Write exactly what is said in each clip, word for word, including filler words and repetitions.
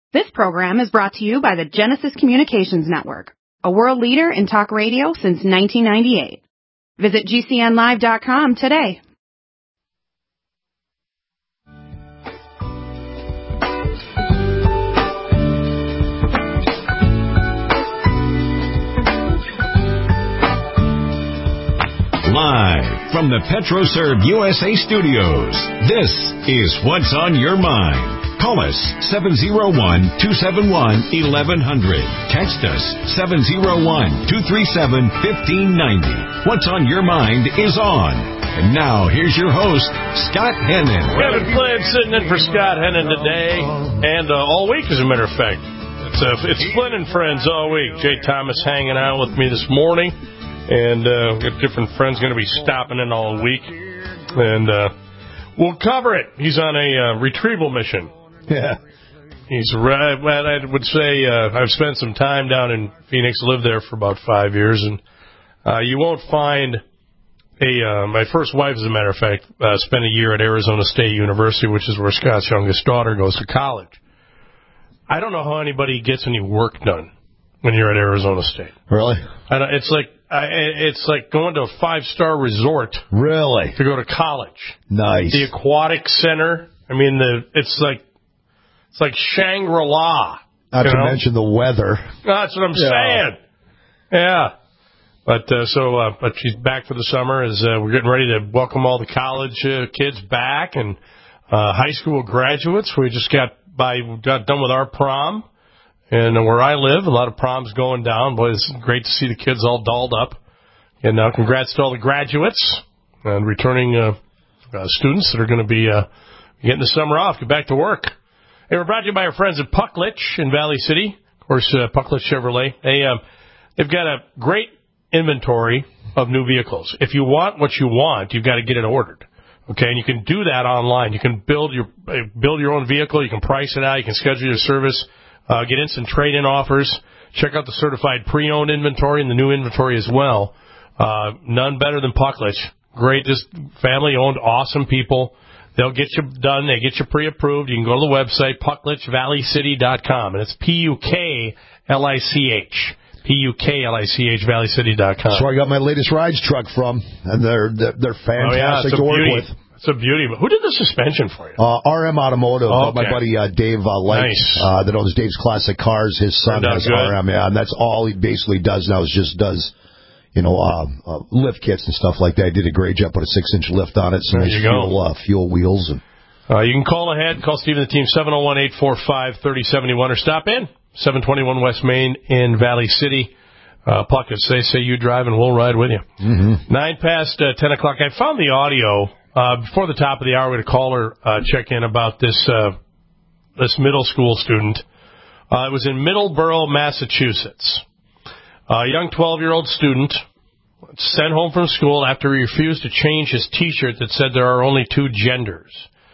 This program is brought to you by the Genesis Communications Network, a world leader in talk radio since nineteen ninety-eight. Visit G C N live dot com today. Live from the PetroServe U S A studios, this is What's on Your Mind. Call us seven oh one, two seven one, eleven hundred. Text us seven oh one, two three seven, one five nine oh. What's on Your Mind is on. And now, here's your host, Scott Hennon. Kevin Flynn sitting in for Scott Hennon today, and uh, all week, as a matter of fact. It's, uh, it's Flynn and Friends all week. Jay Thomas hanging out with me this morning, and uh, we've got different friends going to be stopping in all week. And uh, we'll cover it. He's on a uh, retrieval mission. Yeah. He's right. Well, I would say uh, I've spent some time down in Phoenix, lived there for about five years, and uh, you won't find a, uh, my first wife, as a matter of fact, uh, spent a year at Arizona State University, which is where Scott's youngest daughter goes to college. I don't know how anybody gets any work done when you're at Arizona State. Really? I don't, it's like I, it's like going to a five-star resort. Really? To go to college. Nice. The aquatic center. I mean, the it's like it's like Shangri-La. Not to know? mention the weather. That's what I'm yeah. saying. Yeah. But uh, so, uh, but she's back for the summer. As uh, we're getting ready to welcome all the college uh, kids back and uh, high school graduates. We just got by got done with our prom. And where I live, a lot of proms going down. Boy, it's great to see the kids all dolled up. And uh, congrats to all the graduates and returning uh, uh, students that are going to be uh, getting the summer off, get back to work. Hey, we're brought to you by our friends at Pucklich in Valley City. Of course, uh, Pucklich Chevrolet. They, um, they've got a great inventory of new vehicles. If you want what you want, you've got to get it ordered. Okay, and you can do that online. You can build your uh, build your own vehicle. You can price it out. You can schedule your service. Uh, get instant trade-in offers. Check out the certified pre-owned inventory and the new inventory as well. Uh, none better than Pucklich. Great, just family-owned, awesome people. They'll get you done. They get you pre-approved. You can go to the website, pucklich valley city dot com, and it's P U K L I C H. P U K L I C H, valley city dot com. That's where I got my latest rides truck from, and they're they're, they're fantastic oh, yeah, to work beauty. with. It's a beauty. Who did the suspension for you? Uh, R M Automotive. Oh, okay. My buddy uh, Dave uh, Light, nice. uh, that owns Dave's Classic Cars. His son has good. R M, yeah, and that's all he basically does now is just does, you know, uh, uh, lift kits and stuff like that. He did a great job, put a six-inch lift on it, some there you fuel, go. Uh, fuel wheels. And uh, you can call ahead, call Steve and the team, seven oh one, eight four five, three oh seven one, or stop in, seven twenty-one West Main in Valley City. Uh, Puckett, say, say you drive and we'll ride with you. Mm-hmm. Nine past uh, ten o'clock. I found the audio. Uh, before the top of the hour, we had a caller uh, check in about this uh, this middle school student. Uh, it was in Middleborough, Massachusetts. A young twelve-year-old student sent home from school after he refused to change his T-shirt that said there are only two genders.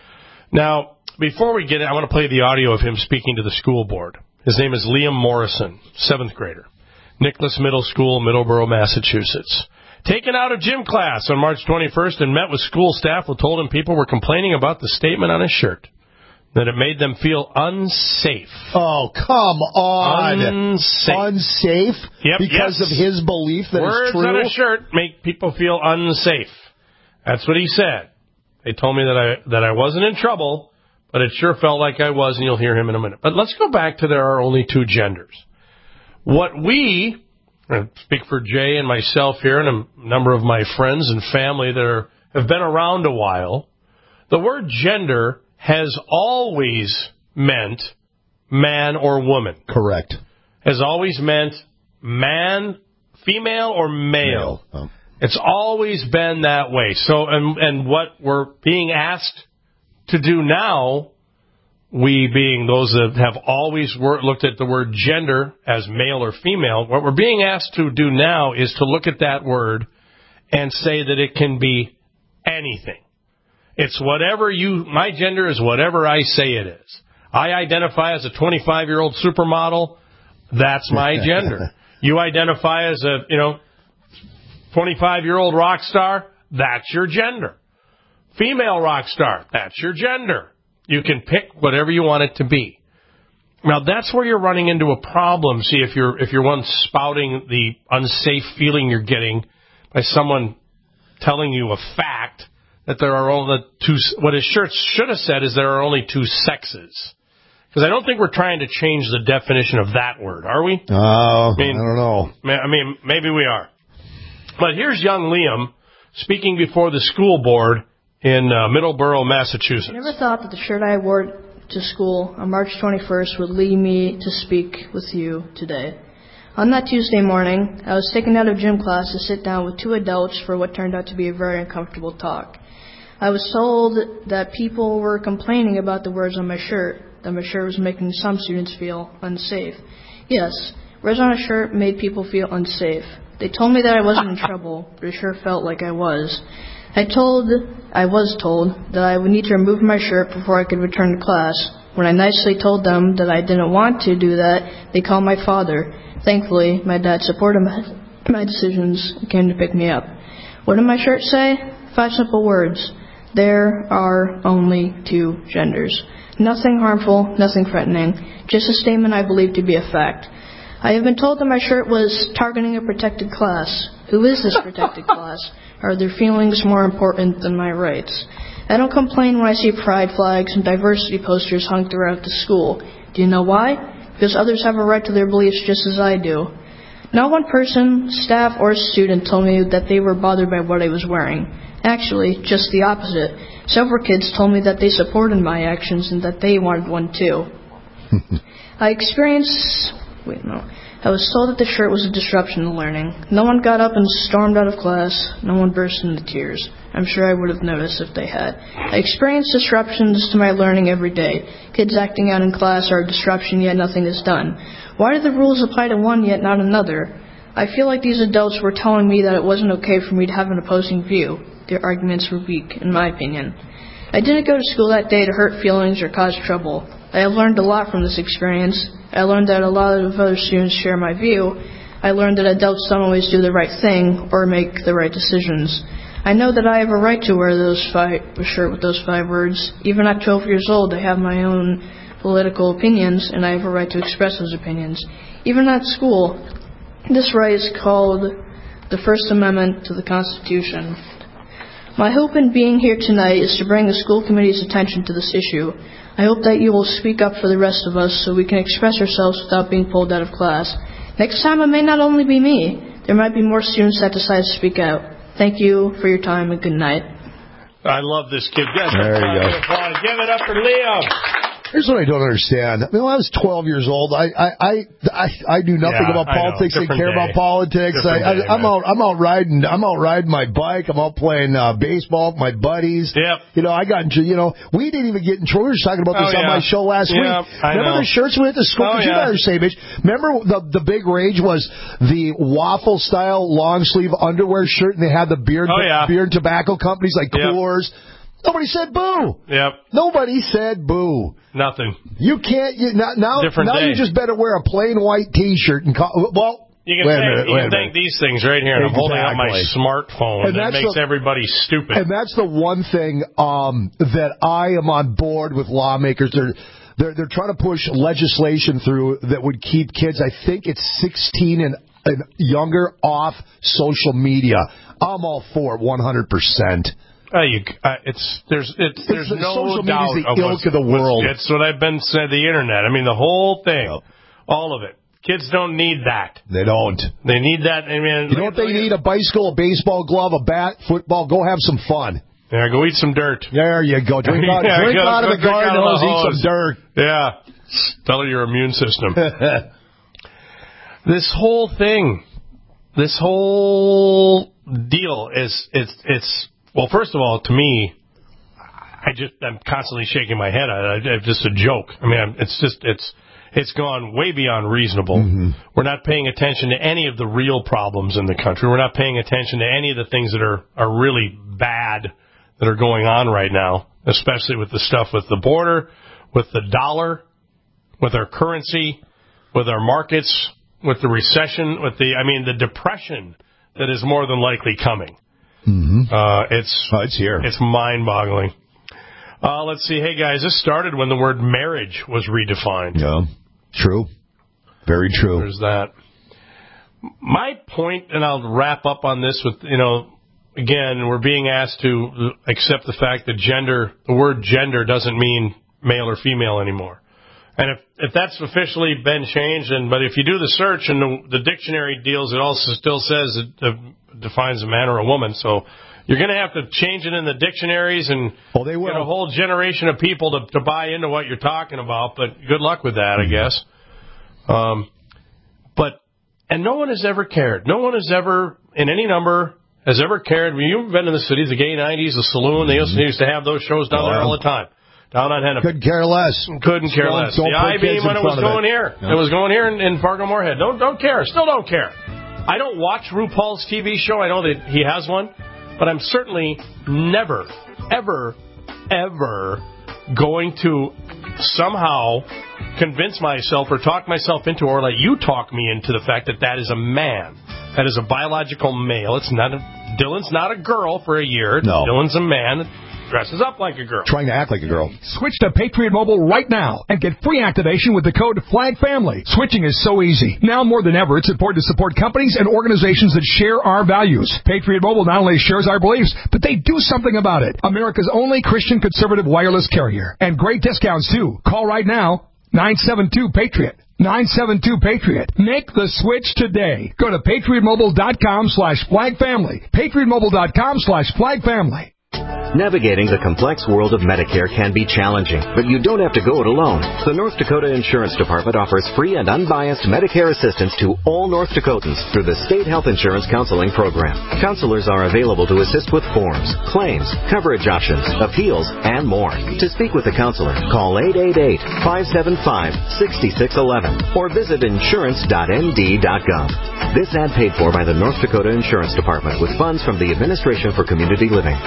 Now, before we get it, I want to play the audio of him speaking to the school board. His name is Liam Morrison, seventh grader. Nicholas Middle School, Middleborough, Massachusetts. Taken out of gym class on March twenty-first and met with school staff who told him people were complaining about the statement on his shirt, that it made them feel unsafe. Oh, come on. Unsafe. Unsafe? Yep, because yes. of his belief that Words it's true? on a shirt make people feel unsafe. That's what he said. They told me that I that I wasn't in trouble, but it sure felt like I was, and you'll hear him in a minute. But let's go back to there are only two genders. What we... I speak for Jay and myself here and a number of my friends and family that are, have been around a while. The word gender has always meant man or woman. Correct. Has always meant man, female, or male. male. Oh. It's always been that way. So, and, and what we're being asked to do now, we being those that have always wor- looked at the word gender as male or female, what we're being asked to do now is to look at that word and say that it can be anything. It's whatever you, my gender is whatever I say it is. I identify as a twenty-five-year-old supermodel, that's my gender. You identify as a, you know, twenty-five-year-old rock star, that's your gender. Female rock star, that's your gender. You can pick whatever you want it to be. Now, that's where you're running into a problem. See, if you're if you're one spouting the unsafe feeling you're getting by someone telling you a fact that there are only two, what his shirt should have said is there are only two sexes. Because I don't think we're trying to change the definition of that word, are we? Oh, uh, I, mean, I don't know. I mean, maybe we are. But here's young Liam speaking before the school board in uh, Middleborough, Massachusetts. I never thought that the shirt I wore to school on March twenty-first would lead me to speak with you today. On that Tuesday morning, I was taken out of gym class to sit down with two adults for what turned out to be a very uncomfortable talk. I was told that people were complaining about the words on my shirt, that my shirt was making some students feel unsafe. Yes, words on a shirt made people feel unsafe. They told me that I wasn't in trouble, but it sure felt like I was. I told, I was told that I would need to remove my shirt before I could return to class. When I nicely told them that I didn't want to do that, they called my father. Thankfully, my dad supported my, my decisions and came to pick me up. What did my shirt say? Five simple words. There are only two genders. Nothing harmful, nothing threatening, just a statement I believe to be a fact. I have been told that my shirt was targeting a protected class. Who is this protected class? Are their feelings more important than my rights? I don't complain when I see pride flags and diversity posters hung throughout the school. Do you know why? Because others have a right to their beliefs just as I do. Not one person, staff, or student told me that they were bothered by what I was wearing. Actually, just the opposite. Several kids told me that they supported my actions and that they wanted one too. I experienced... Wait, no. I was told that the shirt was a disruption to learning. No one got up and stormed out of class. No one burst into tears. I'm sure I would have noticed if they had. I experienced disruptions to my learning every day. Kids acting out in class are a disruption, yet nothing is done. Why do the rules apply to one, yet not another? I feel like these adults were telling me that it wasn't okay for me to have an opposing view. Their arguments were weak, in my opinion. I didn't go to school that day to hurt feelings or cause trouble. I have learned a lot from this experience. I learned that a lot of other students share my view. I learned that adults don't always do the right thing or make the right decisions. I know that I have a right to wear those five, a shirt with those five words. Even at twelve years old, I have my own political opinions, and I have a right to express those opinions. Even at school, this right is called the First Amendment to the Constitution. My hope in being here tonight is to bring the school committee's attention to this issue. I hope that you will speak up for the rest of us so we can express ourselves without being pulled out of class. Next time it may not only be me. There might be more students that decide to speak out. Thank you for your time and good night. I love this kid. Yes, there you go. Give it up for Liam. Here's what I don't understand. I mean, when I was twelve years old, I I I, I, I knew nothing yeah, about politics. I didn't care day. about politics. I, day, I, I'm out. I'm out riding. I'm out riding my bike. I'm out playing uh, baseball with my buddies. Yep. You know, I got into. You know, we didn't even get in trouble. We were talking about this oh, on yeah. my show last yep, week. I Remember know. the shirts we went to school? Oh, you yeah. guys are same age. Remember the the big rage was the waffle style long sleeve underwear shirt, and they had the beer oh, yeah. beer and tobacco companies like yep. Coors. Nobody said boo. Yep. Nobody said boo. Nothing. You can't. You, now, now, Different now day. you just better wear a plain white T-shirt and call. Well, you can wait thank, a minute, you wait can a thank minute. these things right here. And Exactly. I'm holding up my smartphone. And that makes the, everybody stupid. And that's the one thing um, that I am on board with lawmakers. They're they're they're trying to push legislation through that would keep kids. I think it's sixteen and, and younger off social media. I'm all for it, one hundred percent. Uh, you, uh, it's there's it's, there's it's the no social doubt media's the of, ilk of the world. It's what I've been saying. The internet. I mean, the whole thing, no. all of it. Kids don't need that. They don't. They need that. I mean, you know what they need? A bicycle, a baseball glove, a bat, football. Go have some fun. Yeah, go eat some dirt. There you go. Drink out, yeah, drink go, out go of the garden hose, eat some dirt. Yeah. Stellar your immune system. This whole thing, this whole deal is it's it's. Well, first of all, to me, I just I'm constantly shaking my head at it. It's just a joke. I mean, it's just it's it's gone way beyond reasonable. Mm-hmm. We're not paying attention to any of the real problems in the country. We're not paying attention to any of the things that are are really bad that are going on right now, especially with the stuff with the border, with the dollar, with our currency, with our markets, with the recession, with the I mean the depression that is more than likely coming. Mm-hmm. Uh, it's oh, it's here. It's mind-boggling. Uh, let's see. Hey, guys, this started when the word marriage was redefined. Yeah. True. Very true. There's that. My point, and I'll wrap up on this with, you know, again, we're being asked to accept the fact that gender, the word gender doesn't mean male or female anymore. And if, if that's officially been changed, and but if you do the search and the, the dictionary deals, it also still says it uh, defines a man or a woman. So you're going to have to change it in the dictionaries and oh, they will. get a whole generation of people to, to buy into what you're talking about. But good luck with that, I guess. Um, but and no one has ever cared. No one has ever, in any number, has ever cared. I mean, you've been in the city, the gay nineties, the saloon. They used to, used to have those shows down oh, there all the time. Down on Hennepin. Couldn't care less. Couldn't care don't, less. Don't the I-beam when it was going it. here. No. It was going here in, in Fargo-Moorhead. Don't don't care. Still don't care. I don't watch RuPaul's T V show. I know that he has one. But I'm certainly never, ever, ever going to somehow convince myself or talk myself into or let you talk me into the fact that that is a man. That is a biological male. It's not a, Dylan's not a girl for a year. No. Dylan's a man that dresses up like a girl. Trying to act like a girl. Switch to Patriot Mobile right now and get free activation with the code FLAGFAMILY. Switching is so easy. Now more than ever, it's important to support companies and organizations that share our values. Patriot Mobile not only shares our beliefs, but they do something about it. America's only Christian conservative wireless carrier. And great discounts, too. Call right now, nine seven two PATRIOT. nine seven two PATRIOT. Make the switch today. Go to patriotmobile.com slash flagfamily. patriotmobile.com slash flagfamily. Navigating the complex world of Medicare can be challenging, but you don't have to go it alone. The North Dakota Insurance Department offers free and unbiased Medicare assistance to all North Dakotans through the State Health Insurance Counseling Program. Counselors are available to assist with forms, claims, coverage options, appeals, and more. To speak with a counselor, call eight eight eight, five seven five, six six one one or visit insurance dot n d dot gov. This ad paid for by the North Dakota Insurance Department with funds from the Administration for Community Living.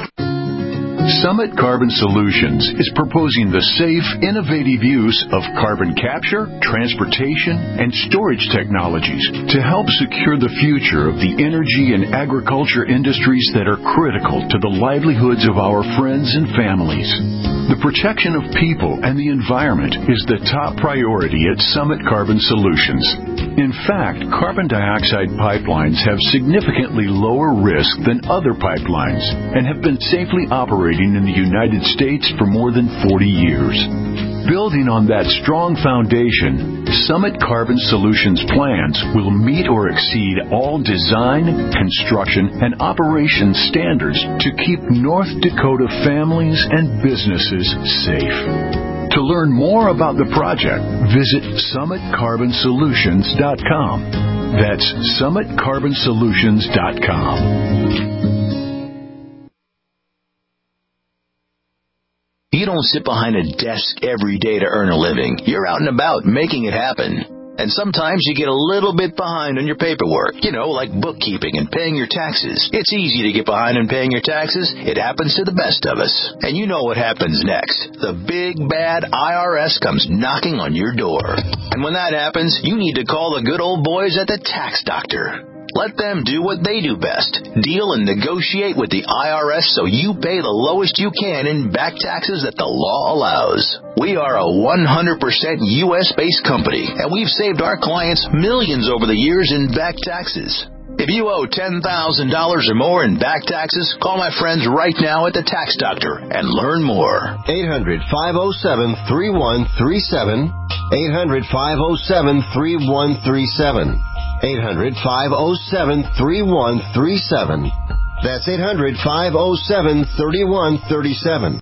Summit Carbon Solutions is proposing the safe, innovative use of carbon capture, transportation, and storage technologies to help secure the future of the energy and agriculture industries that are critical to the livelihoods of our friends and families. The protection of people and the environment is the top priority at Summit Carbon Solutions. In fact, carbon dioxide pipelines have significantly lower risk than other pipelines and have been safely operating in the United States for more than forty years. Building on that strong foundation, Summit Carbon Solutions plans will meet or exceed all design, construction, and operation standards to keep North Dakota families and businesses safe. To learn more about the project, visit summit carbon solutions dot com. That's summit carbon solutions dot com. You don't sit behind a desk every day to earn a living. You're out and about making it happen. And sometimes you get a little bit behind on your paperwork, you know, like bookkeeping and paying your taxes. It's easy to get behind on paying your taxes. It happens to the best of us. And you know what happens next. The big, bad I R S comes knocking on your door. And when that happens, you need to call the good old boys at the Tax Doctor. Let them do what they do best. Deal and negotiate with the I R S so you pay the lowest you can in back taxes that the law allows. We are a one hundred percent U S-based company, and we've saved our clients millions over the years in back taxes. If you owe ten thousand dollars or more in back taxes, call my friends right now at the Tax Doctor and learn more. eight hundred, five oh seven, three one three seven. eight hundred, five oh seven, three one three seven. eight hundred, five oh seven, three one three seven. That's eight hundred, five oh seven, three one three seven.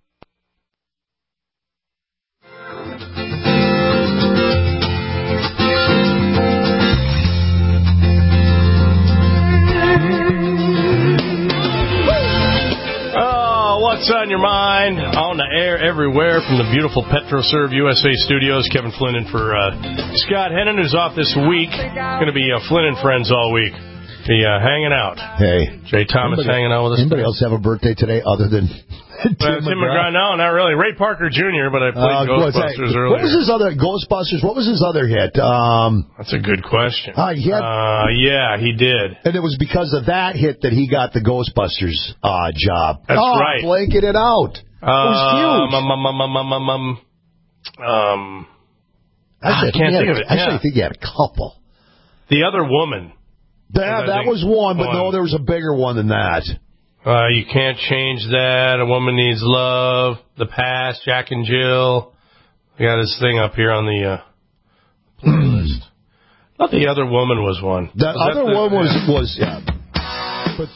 What's on your mind? On the air everywhere from the beautiful PetroServe U S A studios. Kevin Flynn in for uh, Scott Hennon, who's off this week. Going to be uh, Flynn and Friends all week. Be uh, hanging out. Hey. Jay Thomas anybody, hanging out with us. Anybody else have a birthday today other than Tim, uh, Tim McGraw? No, not really. Ray Parker Junior, but I played uh, Ghostbusters earlier. What was his other Ghostbusters? What was his other hit? Um, That's a good question. Uh, he had, uh, yeah, he did. And it was because of that hit that he got the Ghostbusters uh, job. That's oh, right. Blanking it out. Uh, it was huge. Um, um, um, um, um, um, Actually, I, I can't think a, of it. Actually, yeah. I think he had a couple. The other woman. Yeah, that was one, but one. no, there was a bigger one than that. Uh, you can't change that. A woman needs love. The past. Jack and Jill. I got this thing up here on the uh, playlist. I thought the other woman was one. The was other that the, one was yeah. was yeah. But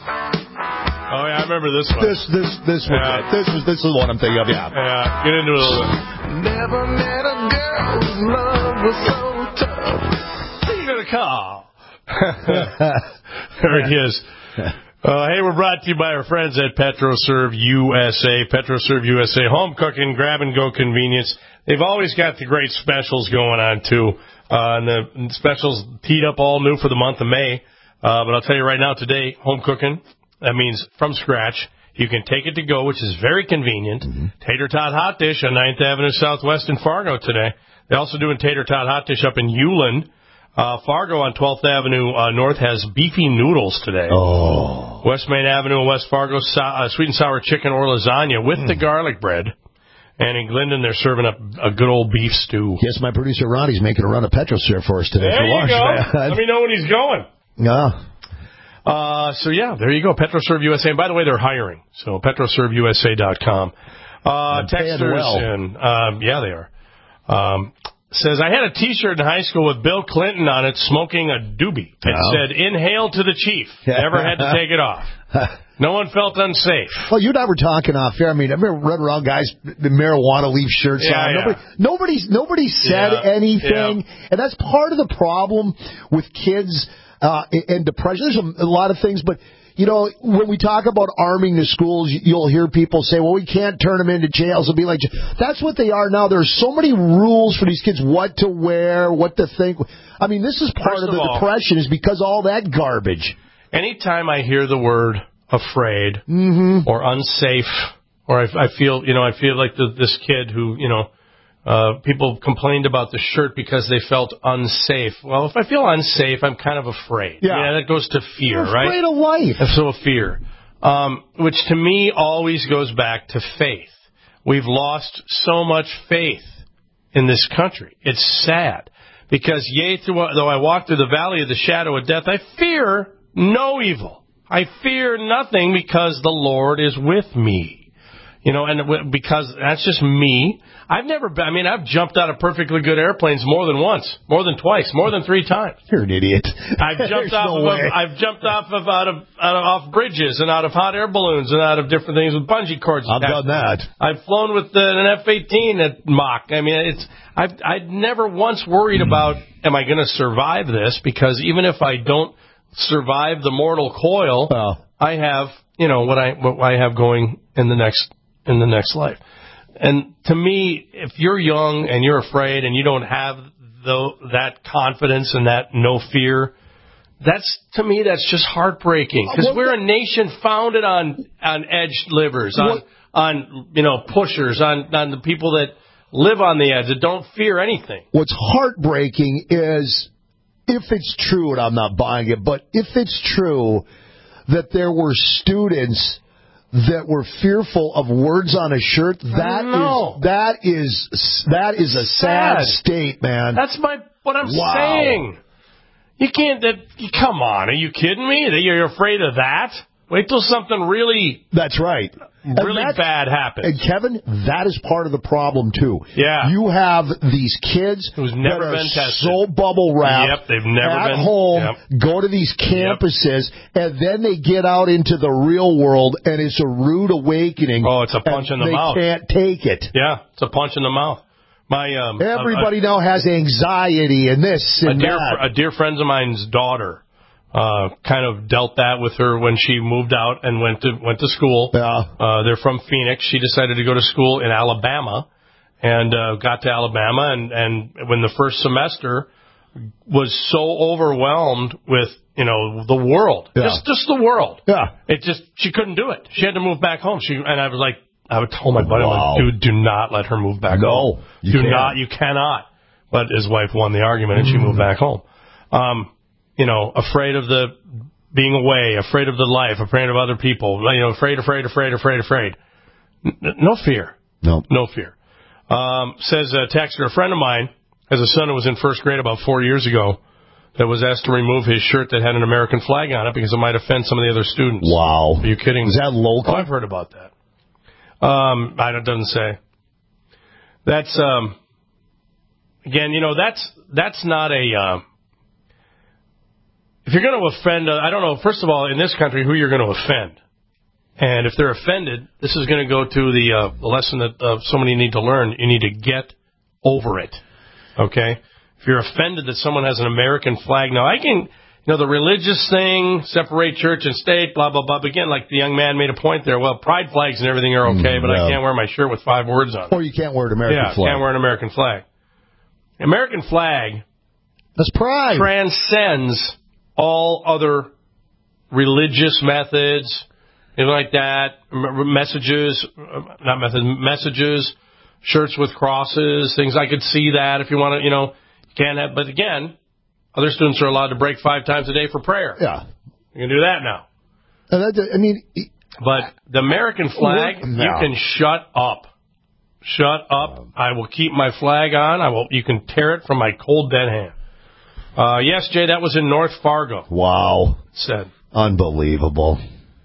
oh yeah, I remember this one. This this this was yeah. it. This was this is what I'm thinking of. Yeah. Yeah. Get into it a little bit. Never met a girl whose love was so tough. You got a call. There he is. Uh, hey, we're brought to you by our friends at PetroServe U S A. PetroServe U S A, home cooking, grab-and-go convenience. They've always got the great specials going on, too. Uh, and the specials teed up all new for the month of May. Uh, but I'll tell you right now, today, home cooking, that means from scratch. You can take it to go, which is very convenient. Mm-hmm. Tater Tot Hot Dish on ninth Avenue Southwest in Fargo today. They're also doing Tater Tot Hot Dish up in Uland. Uh, Fargo on twelfth Avenue uh, North has beefy noodles today. Oh. West Main Avenue in West Fargo, so, uh, sweet and sour chicken or lasagna with mm. the garlic bread. And in Glendon, they're serving up a good old beef stew. Yes, my producer Ronnie's making a run of PetroServe for us today there for lunch. There you go. Let me know when he's going. Yeah. Uh, so, yeah, there you go. PetroServe U S A. And, by the way, they're hiring. So, PetroServe U S A dot com. Uh, texters. Well. And, um, yeah, they are. Um, says, I had a T-shirt in high school with Bill Clinton on it smoking a doobie. It oh. said, inhale to the chief. Never had to take it off. No one felt unsafe. Well, you and I were talking off here. I mean, I've been running around guys, the marijuana leaf shirts yeah, on. Yeah. Nobody, nobody's, nobody said yeah. anything. Yeah. And that's part of the problem with kids uh, and depression. There's a, a lot of things, but, you know, when we talk about arming the schools, you'll hear people say, well, we can't turn them into jails. It'll be like, that's what they are now. There's so many rules for these kids, what to wear, what to think. I mean, this is part First of the of all, depression is because of all that garbage. Anytime I hear the word afraid mm-hmm. or unsafe, or I, I feel, you know, I feel like the, this kid who, you know, uh, people complained about the shirt because they felt unsafe. Well, if I feel unsafe, I'm kind of afraid. Yeah. yeah that goes to fear, You're right? Afraid of life. So fear, um, which to me always goes back to faith. We've lost so much faith in this country. It's sad because yea, through, though I walk through the valley of the shadow of death, I fear no evil. I fear nothing because the Lord is with me. You know, and because that's just me. I've never been, I mean, I've jumped out of perfectly good airplanes more than once, more than twice, more than three times. You're an idiot. I've jumped off no of, way. I've jumped off of, out of, out of, off bridges and out of hot air balloons and out of different things with bungee cords. I've done that. I've flown with the, an F eighteen at Mach. I mean, it's, I've, I've never once worried about, am I going to survive this? Because even if I don't survive the mortal coil, oh. I have, you know, what I, what I have going in the next, in the next life. And to me, if you're young and you're afraid and you don't have the, that confidence and that no fear, that's, to me, that's just heartbreaking. Because we're a nation founded on, on edged livers, on, on, you know, pushers, on, on the people that live on the edge, that don't fear anything. What's heartbreaking is, if it's true, and I'm not buying it, but if it's true that there were students that were fearful of words on a shirt, that is that is that is a sad, sad state, man. That's my what I'm wow. saying. You can't. That, come on, are you kidding me? That you're afraid of that? Wait till something really. That's right. Really bad happens. And Kevin, that is part of the problem too. Yeah. You have these kids who's never that been are tested. so bubble wrapped. Yep, they've never at been home. Yep. Go to these campuses, yep. and then they get out into the real world, and it's a rude awakening. Oh, it's a punch in the they mouth. They can't take it. Yeah, it's a punch in the mouth. My um, everybody a, a, now has anxiety and this and a dear, that. A dear friend of mine's daughter. Uh, kind of dealt that with her when she moved out and went to went to school. Yeah. Uh, they're from Phoenix. She decided to go to school in Alabama, and uh, got to Alabama. And, and when the first semester was so overwhelmed with, you know, the world, yeah. just just the world. Yeah. It just she couldn't do it. She had to move back home. She and I was like, I would tell my buddy, wow. I'm like, dude, do not let her move back no, home. You do can't. not, you cannot. But his wife won the argument, and she moved back home. Um. You know, afraid of the being away, afraid of the life, afraid of other people, you know, afraid, afraid, afraid, afraid, afraid. N- no fear. No. No fear. Um, says a texter, a friend of mine has a son who was in first grade about four years ago that was asked to remove his shirt that had an American flag on it because it might offend some of the other students. Wow. Are you kidding? Is that local? Oh, I've heard about that. Um, I don't, doesn't say. That's, um, again, you know, that's, that's not a, uh, if you're going to offend, uh, I don't know, first of all, in this country, who you're going to offend. And if they're offended, this is going to go to the, uh, the lesson that uh, so many need to learn. You need to get over it. Okay? If you're offended that someone has an American flag, now I can, you know, the religious thing, separate church and state, blah, blah, blah. But again, like the young man made a point there, well, pride flags and everything are okay, mm, but yeah. I can't wear my shirt with five words on it. Or you can't wear an American yeah, flag. Yeah, can't wear an American flag. American flag. That's pride. Transcends all other religious methods, anything like that, messages, not methods, messages, shirts with crosses, things. I could see that if you want to, you know, you can't have, but again, other students are allowed to break five times a day for prayer. Yeah. You can do that now. Uh, that, I mean, but the American flag, no. You can shut up. Shut up. I will keep my flag on. I will. You can tear it from my cold, dead hand. Uh, yes, Jay, that was in North Fargo. Wow. Said. Unbelievable.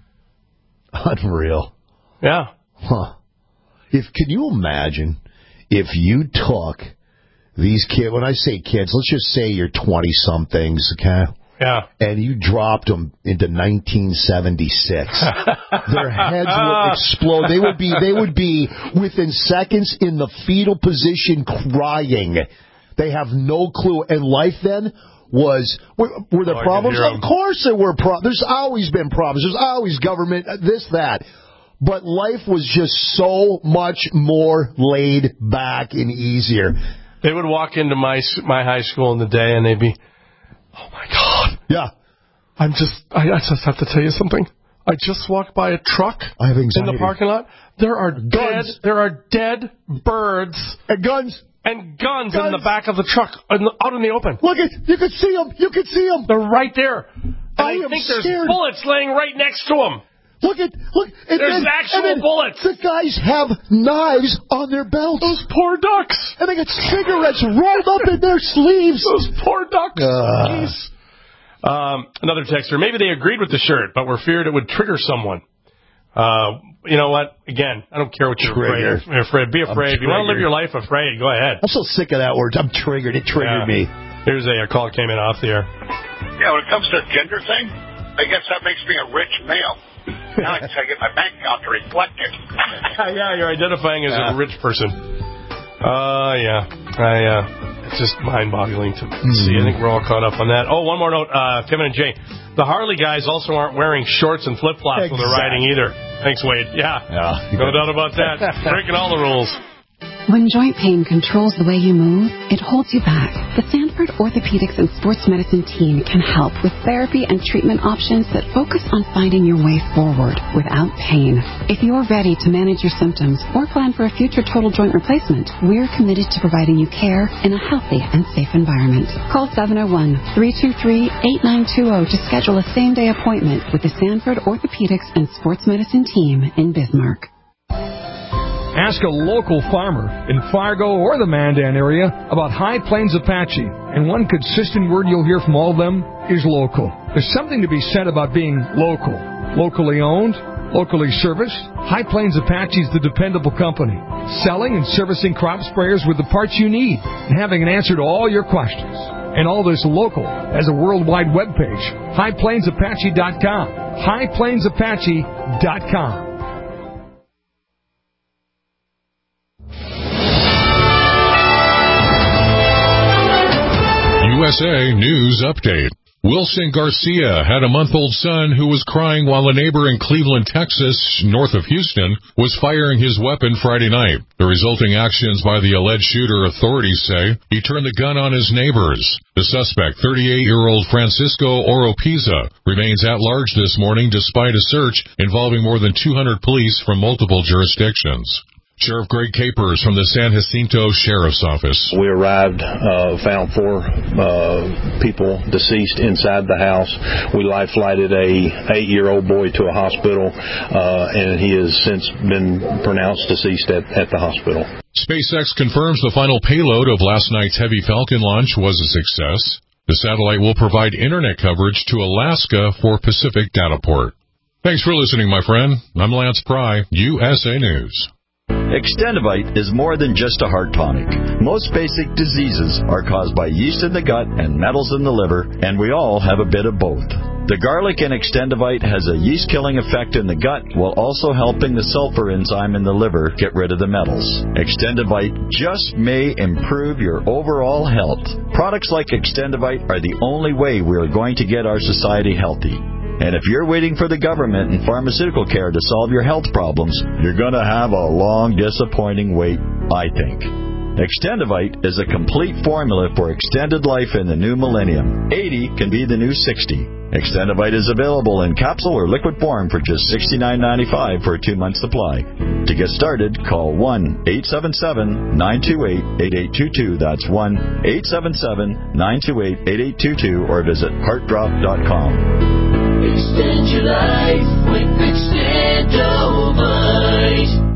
Unreal. Yeah. Huh. If can you imagine if you took these kids, when I say kids, let's just say you're twenty-somethings, okay? Yeah. And you dropped them into nineteen seventy-six. Their heads would explode. They would be they would be within seconds in the fetal position crying. They have no clue. And life then was, were, were there oh, problems? Of course there were problems. There's always been problems. There's always government, this, that. But life was just so much more laid back and easier. They would walk into my my high school in the day and they'd be, oh, my God. Yeah. I'm just, I, I just have to tell you something. I just walked by a truck I have anxiety. in the parking lot. There are guns. dead, there are dead birds. And guns. And guns, guns in the back of the truck, out in the open. Look, at you can see them. You can see them. They're right there. And I, I am think scared. There's bullets laying right next to them. Look at look. And There's then, actual and then bullets. The guys have knives on their belts. Those poor ducks. And they got cigarettes rolled up in their sleeves. Those poor ducks. Uh. Um, another texter. Maybe they agreed with the shirt, but were feared it would trigger someone. Uh, you know what? Again, I don't care what you're Trigger. afraid. You're afraid. Be afraid. If you want to live your life afraid, go ahead. I'm so sick of that word. I'm triggered. It triggered yeah. me. Here's a, a call came in off the air. Yeah, when it comes to the gender thing, I guess that makes me a rich male. Now I can get my bank account to reflect it. Yeah, you're identifying as yeah. a rich person. Uh, yeah. I, uh, it's just mind-boggling to mm-hmm. see. I think we're all caught up on that. Oh, one more note, uh, Kevin and Jay. The Harley guys also aren't wearing shorts and flip-flops exactly. when they're riding either. Thanks, Wade. Yeah. yeah no doubt about that. Breaking all the rules. When joint pain controls the way you move, it holds you back. The Sanford Orthopedics and Sports Medicine team can help with therapy and treatment options that focus on finding your way forward without pain. If you're ready to manage your symptoms or plan for a future total joint replacement, we're committed to providing you care in a healthy and safe environment. Call seven oh one, three two three, eight nine two zero to schedule a same-day appointment with the Sanford Orthopedics and Sports Medicine team in Bismarck. Ask a local farmer in Fargo or the Mandan area about High Plains Apache, and one consistent word you'll hear from all of them is local. There's something to be said about being local. Locally owned, locally serviced, High Plains Apache is the dependable company, selling and servicing crop sprayers with the parts you need and having an answer to all your questions. And all this local as a worldwide web page, high plains apache dot com, high plains apache dot com. U S A News Update. Wilson Garcia had a month-old son who was crying while a neighbor in Cleveland, Texas, north of Houston, was firing his weapon Friday night. The resulting actions by the alleged shooter, authorities say, he turned the gun on his neighbors. The suspect, thirty-eight-year-old Francisco Oropeza, remains at large this morning despite a search involving more than two hundred police from multiple jurisdictions. Sheriff Greg Capers from the San Jacinto Sheriff's Office. We arrived, uh, found four uh, people deceased inside the house. We life flighted a eight-year-old boy to a hospital, uh, and he has since been pronounced deceased at, at the hospital. SpaceX confirms the final payload of last night's Heavy Falcon launch was a success. The satellite will provide internet coverage to Alaska for Pacific Dataport. Thanks for listening, my friend. I'm Lance Pry, U S A News. Extendivite is more than just a heart tonic. Most basic diseases are caused by yeast in the gut and metals in the liver, and we all have a bit of both. The garlic in Extendivite has a yeast-killing effect in the gut while also helping the sulfur enzyme in the liver get rid of the metals. Extendivite just may improve your overall health. Products like Extendivite are the only way we are going to get our society healthy. And if you're waiting for the government and pharmaceutical care to solve your health problems, you're going to have a long, disappointing wait, I think. Extendivite is a complete formula for extended life in the new millennium. eighty can be the new sixty. Extendivite is available in capsule or liquid form for just sixty-nine ninety-five for a two-month supply. To get started, call one eight seven seven, nine two eight, eight eight two two. That's one eight seven seven, nine two eight, eight eight two two or visit heart drop dot com. Extend your life with Extendovite.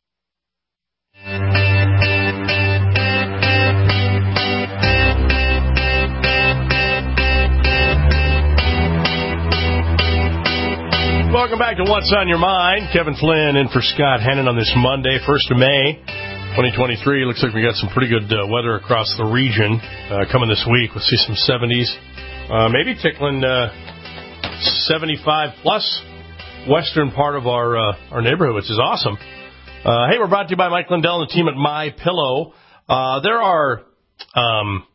Welcome back to What's on Your Mind. Kevin Flynn in for Scott Hennon on this Monday, first of May, twenty twenty-three. Looks like we got some pretty good uh, weather across the region uh, coming this week. We'll see some seventies, uh, maybe tickling uh, seventy-five plus western part of our uh, our neighborhood, which is awesome. Uh, hey, we're brought to you by Mike Lindell and the team at My Pillow. Uh, there are um,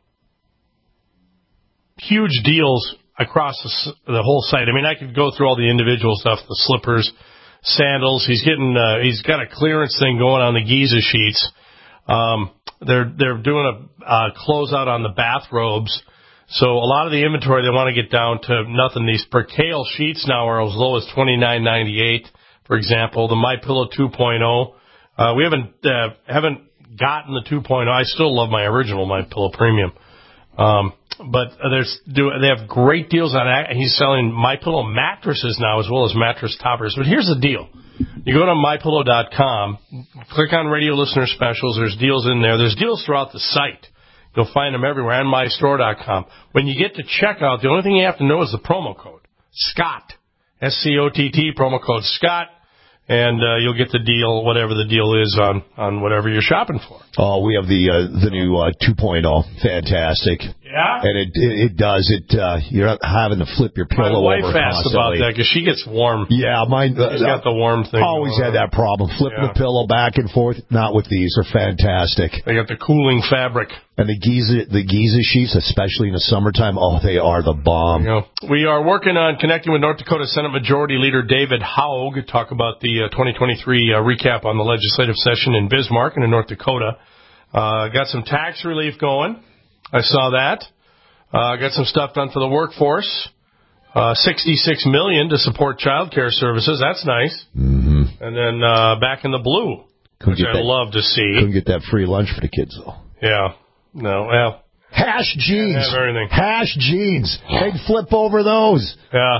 huge deals across the, the whole site. I mean, I could go through all the individual stuff, the slippers, sandals. He's getting, uh, he's got a clearance thing going on the Giza sheets. Um, they're, they're doing a, uh, closeout on the bathrobes. So a lot of the inventory, they want to get down to nothing. These percale sheets now are as low as twenty-nine ninety-eight, for example. The MyPillow two point oh. Uh, we haven't, uh, haven't gotten the two point oh. I still love my original MyPillow Premium. Um, But there's do they have great deals on that. He's selling MyPillow mattresses now as well as mattress toppers. But here's the deal. You go to my pillow dot com, click on radio listener specials. There's deals in there. There's deals throughout the site. You'll find them everywhere, and my store dot com. When you get to checkout, the only thing you have to know is the promo code, Scott, S C O T T, promo code Scott. And uh, you'll get the deal, whatever the deal is on, on whatever you're shopping for. Oh, we have the uh, the new uh, two point oh. Fantastic. Yeah? And it it, it does. It uh, you're not having to flip your pillow My wife over asked constantly. about that because she gets warm. Yeah, mine. Uh, She's got the warm thing. Always had that problem. Flipping Yeah. the pillow back and forth. Not with these. They're fantastic. They got the cooling fabric. And the Giza, the Giza sheets, especially in the summertime, oh, they are the bomb. You know, we are working on connecting with North Dakota Senate Majority Leader David Haug to talk about the uh, twenty twenty-three uh, recap on the legislative session in Bismarck and in North Dakota. Uh, got some tax relief going. I saw that. Uh, got some stuff done for the workforce. Uh, sixty-six million dollars to support child care services. That's nice. Mm-hmm. And then uh, back in the blue, Couldn't which get I that, love to see. Couldn't get that free lunch for the kids, though. Yeah. No, well. Hash jeans. Have everything. Hash jeans. They'd flip over those. Yeah.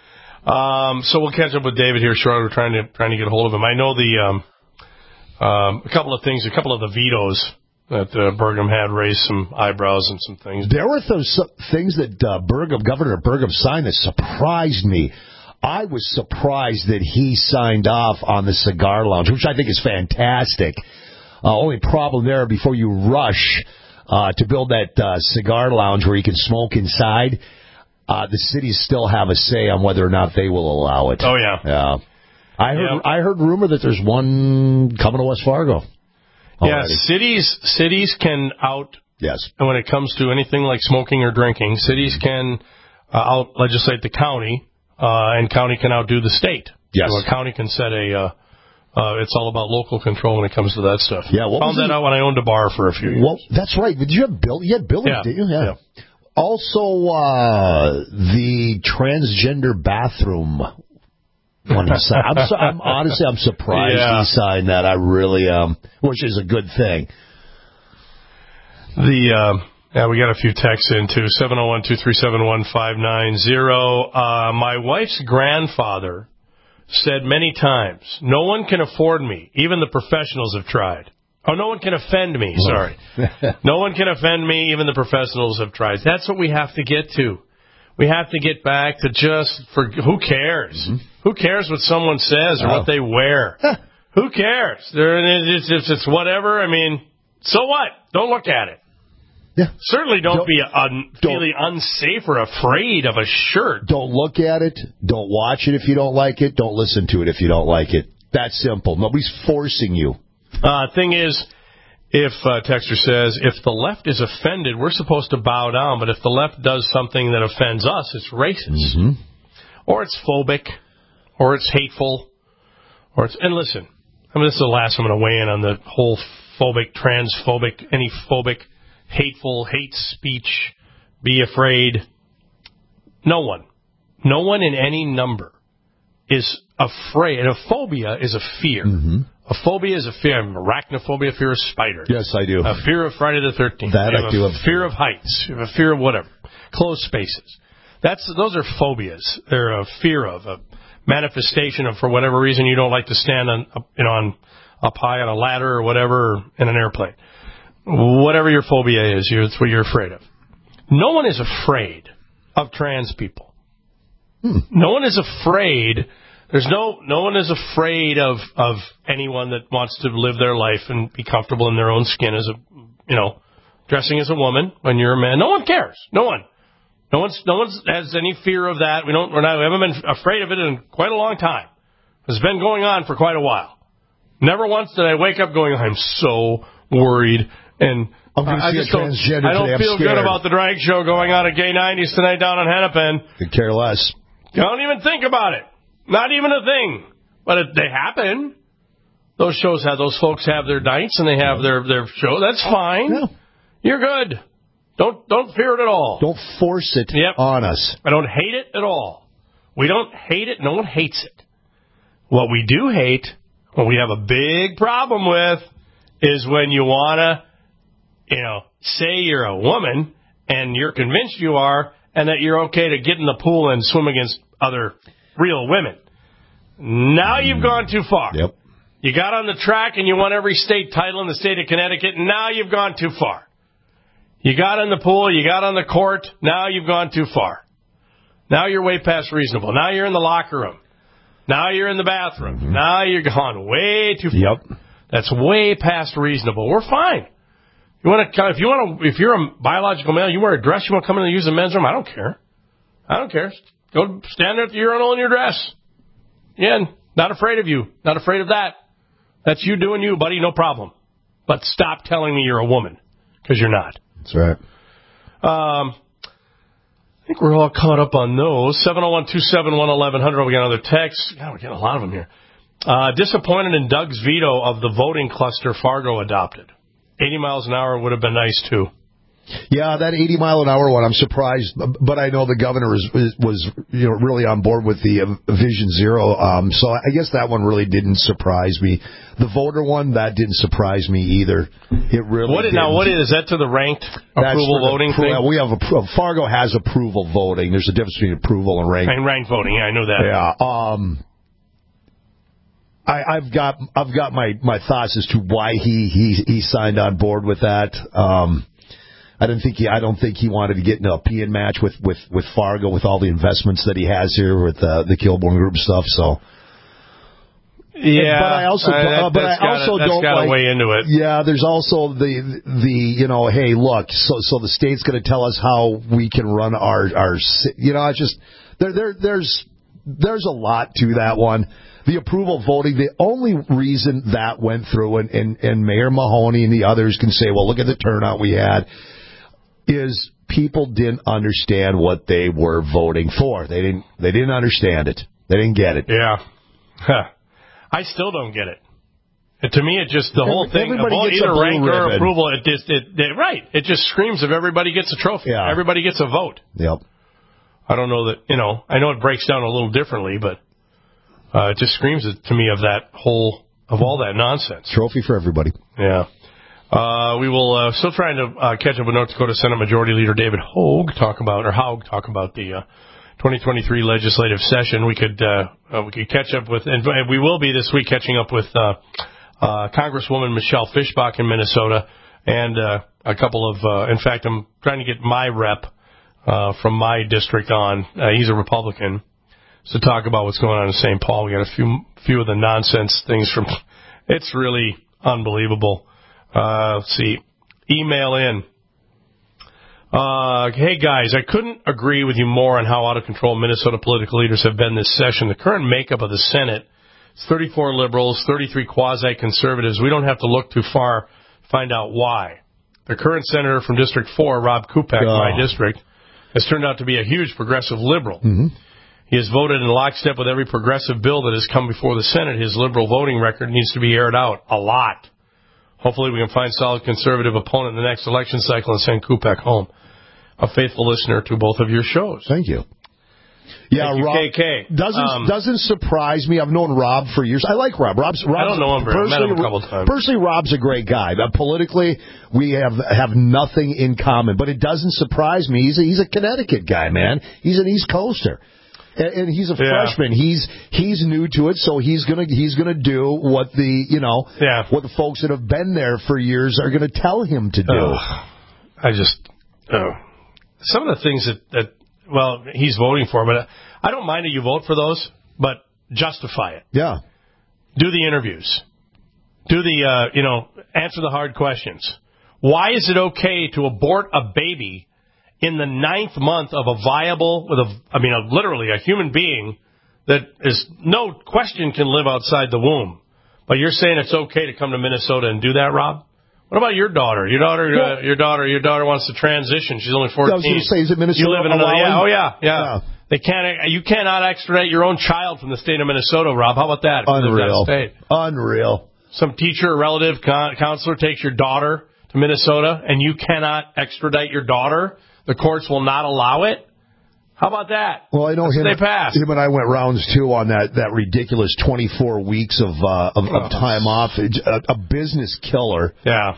Um, so we'll catch up with David here shortly. We're trying to trying to get a hold of him. I know the um, um, a couple of things, a couple of the vetoes that uh, Burgum had raised some eyebrows and some things. There were those things that uh, Burgum, Governor Burgum signed that surprised me. I was surprised that he signed off on the cigar lounge, which I think is fantastic. Uh, only problem there, before you rush uh, to build that uh, cigar lounge where you can smoke inside, uh, the cities still have a say on whether or not they will allow it. Oh, yeah. Yeah. I heard, Yeah. I heard rumor that there's one coming to West Fargo. Yeah, already. cities cities can out, Yes. and when it comes to anything like smoking or drinking, cities can uh, out legislate the county, uh, and county can outdo the state. Yes. So a county can set a, uh, uh, it's all about local control when it comes to that stuff. Yeah, what Found was that it? out when I owned a bar for a few years. Well, that's right. Did you have Bill? You had Billy, Yeah. didn't you? Yeah. Yeah. Also, uh, the transgender bathroom when he signed. I'm, so, I'm honestly, I'm surprised Yeah. he signed that. I really um, which is a good thing. The uh, yeah, we got a few texts in too. seven oh one, two three seven, one five nine zero. Uh, my wife's grandfather said many times, "No one can afford me. Even the professionals have tried." Oh, no one can offend me. Sorry, no one can offend me. Even the professionals have tried. That's what we have to get to. We have to get back to just for who cares? Mm-hmm. Who cares what someone says or Oh. what they wear? Who cares? They're, it's, it's, it's whatever. I mean, so what? Don't look at it. Yeah. Certainly don't, Don't- be un, feeling unsafe or afraid of a shirt. Don't look at it. Don't watch it if you don't like it. Don't listen to it if you don't like it. That's simple. Nobody's forcing you. Uh, thing is, if uh, Texter says, if the left is offended, we're supposed to bow down. But if the left does something that offends us, it's racist. Mm-hmm. Or it's phobic. Or it's hateful. Or it's, and listen, I mean, this is the last I'm going to weigh in on the whole phobic, transphobic, any phobic, hateful, hate speech, be afraid. No one. No one in any number is afraid. And a phobia is a fear. Mm-hmm. A phobia is a fear. Arachnophobia, fear of spiders. Yes, I do. A fear of Friday the thirteenth. That You I have do a have. fear of heights. You have a fear of whatever. Closed spaces. That's those are phobias. They're a fear of a manifestation of, for whatever reason, you don't like to stand on, up- you know, on up high on a ladder or whatever, or in an airplane. Whatever your phobia is, you're, it's what you're afraid of. No one is afraid of trans people. Hmm. No one is afraid. There's no no one is afraid of of anyone that wants to live their life and be comfortable in their own skin as a, you know, dressing as a woman when you're a man. No one cares. No one. No one's no one's has any fear of that. We don't. We're not. We haven't been afraid of it in quite a long time. It's been going on for quite a while. Never once did I wake up going, I'm so worried and. I'm going to I see just a don't, transgender I don't today. I'm feel scared. good about the drag show going on at Gay nineties tonight down in Hennepin. Could care less. Don't even think about it. Not even a thing. But it, they happen. Those shows have, those folks have their nights and they have their, their show. That's fine. Yeah. You're good. Don't, don't fear it at all. Don't force it Yep. on us. I don't hate it at all. We don't hate it. No one hates it. What we do hate, what we have a big problem with, is when you want to, you know, say you're a woman and you're convinced you are and that you're okay to get in the pool and swim against other real women. Now you've gone too far. Yep. You got on the track and you won every state title in the state of Connecticut. Now you've gone too far. You got in the pool. You got on the court. Now you've gone too far. Now you're way past reasonable. Now you're in the locker room. Now you're in the bathroom. Mm-hmm. Now you're gone way too far. Yep. That's way past reasonable. We're fine. You want to? If you want to? If you're a biological male, you wear a dress. You want to come in and use the men's room? I don't care. I don't care. Go stand there at the urinal in your dress. Again, not afraid of you. Not afraid of that. That's you doing you, buddy. No problem. But stop telling me you're a woman, because you're not. That's right. Um, I think we're all caught up on those. seven oh one, two seven one, eleven hundred. We got another text. God, we're getting a lot of them here. Uh, disappointed in Doug's veto of the voting cluster Fargo adopted. eighty miles an hour would have been nice, too. Yeah, that eighty mile an hour one, I'm surprised, but I know the governor was, was you know, really on board with the uh, Vision Zero, um, so I guess that one really didn't surprise me. The voter one, that didn't surprise me either. It really what, didn't. Now, what is, is that to the ranked That's approval for the voting pro- thing? We have a, Fargo has approval voting. There's a difference between approval and ranked. And ranked voting, yeah, I know that. Yeah, um... I, I've got I've got my, my thoughts as to why he, he, he signed on board with that. Um, I don't think he I don't think he wanted to get into a P N match with, with, with Fargo with all the investments that he has here with uh, the Kilborn Group stuff. So yeah, but I also uh, that, uh, but I gotta, also that's don't gotta like, weigh into it. Yeah, there's also the the you know hey look so so the state's going to tell us how we can run our our you know I just there there there's there's a lot to that one. The approval voting, the only reason that went through, and, and, and Mayor Mahoney and the others can say, well, look at the turnout we had, is people didn't understand what they were voting for. They didn't They didn't understand it. They didn't get it. Yeah. Huh. I still don't get it. And to me, it just, the whole thing, Everybody of all, gets a either blue rank or ribbon. approval, it just, it, it, right, it just screams of everybody gets a trophy. Yeah. Everybody gets a vote. Yep. I don't know that, you know, I know it breaks down a little differently, but Uh, it just screams to me of that whole, of all that nonsense. Trophy for everybody. Yeah. Uh, we will, uh, still trying to, uh, catch up with North Dakota Senate Majority Leader David Hogue, talk about, or Haug, talk about the, uh, twenty twenty-three legislative session. We could, uh, uh, we could catch up with, and we will be this week catching up with, uh, uh, Congresswoman Michelle Fischbach in Minnesota, and, uh, a couple of, uh, in fact, I'm trying to get my rep, uh, from my district on. Uh, he's a Republican. So talk about what's going on in Saint Paul. We got a few, few of the nonsense things from, it's really unbelievable. Uh, let's see. Email in. Uh, hey guys, I couldn't agree with you more on how out of control Minnesota political leaders have been this session. The current makeup of the Senate is thirty-four liberals, thirty-three quasi-conservatives. We don't have to look too far to find out why. The current senator from District four, Rob Kupek, oh. my district, has turned out to be a huge progressive liberal. Mm-hmm. He has voted in lockstep with every progressive bill that has come before the Senate. His liberal voting record needs to be aired out a lot. Hopefully we can find solid conservative opponent in the next election cycle and send Kupek home. A faithful listener to both of your shows. Thank you. Yeah, Thank you, Rob K K. doesn't um, doesn't surprise me. I've known Rob for years. I like Rob. Rob's, Rob's I don't know him, but I've met him a couple times. Personally, Rob's a great guy. But politically, we have have nothing in common. But it doesn't surprise me. He's a, he's a Connecticut guy, man. He's an East Coaster. And, and he's a yeah. freshman. He's he's new to it, so he's gonna he's gonna do what the you know yeah. what the folks that have been there for years are gonna tell him to do. Oh, I just oh. Some of the things that, that well he's voting for, but I don't mind that you vote for those, but justify it. Yeah. Do the interviews. Do the uh, you know answer the hard questions. Why is it okay to abort a baby in the ninth month of a viable, with a, I mean, a, literally a human being that is no question can live outside the womb? But you're saying it's okay to come to Minnesota and do that, Rob? What about your daughter? Your daughter, yeah. uh, your daughter, your daughter wants to transition. She's only fourteen. I was going to say, is it Minnesota? You live in another, yeah, oh yeah, yeah, yeah. They can't. You cannot extradite your own child from the state of Minnesota, Rob. How about that? Unreal. State? Unreal. Some teacher, relative, con- counselor takes your daughter to Minnesota, and you cannot extradite your daughter. The courts will not allow it. How about that? Well, I know That's him. They passed. Him and I went rounds too on that, that ridiculous twenty-four weeks of uh, of, of time off. A, a business killer. Yeah.